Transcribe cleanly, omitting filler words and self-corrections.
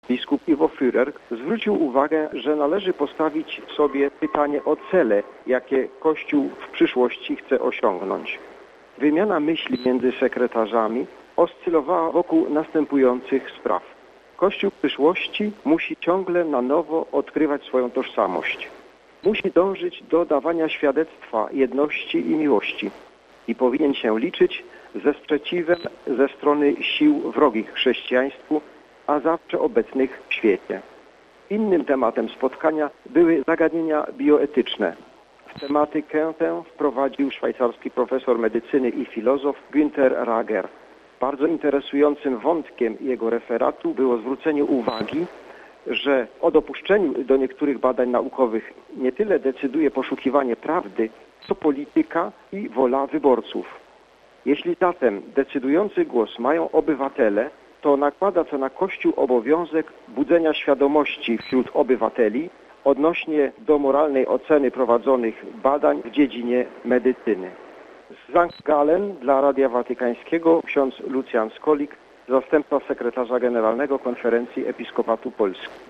biskup Iwo Führer zwrócił uwagę, że należy postawić sobie pytanie o cele, jakie Kościół w przyszłości chce osiągnąć. Wymiana myśli między sekretarzami oscylowała wokół następujących spraw. Kościół przyszłości musi ciągle na nowo odkrywać swoją tożsamość. Musi dążyć do dawania świadectwa jedności i miłości i powinien się liczyć ze sprzeciwem ze strony sił wrogich chrześcijaństwu, a zawsze obecnych w świecie. Innym tematem spotkania były zagadnienia bioetyczne. W tematykę tę wprowadził szwajcarski profesor medycyny i filozof Günther Rager. Bardzo interesującym wątkiem jego referatu było zwrócenie uwagi, że o dopuszczeniu do niektórych badań naukowych nie tyle decyduje poszukiwanie prawdy, co polityka i wola wyborców. Jeśli zatem decydujący głos mają obywatele, to nakłada to na Kościół obowiązek budzenia świadomości wśród obywateli odnośnie do moralnej oceny prowadzonych badań w dziedzinie medycyny. Z St. Gallen dla Radia Watykańskiego ksiądz Lucjan Skolik, zastępca sekretarza generalnego Konferencji Episkopatu Polski.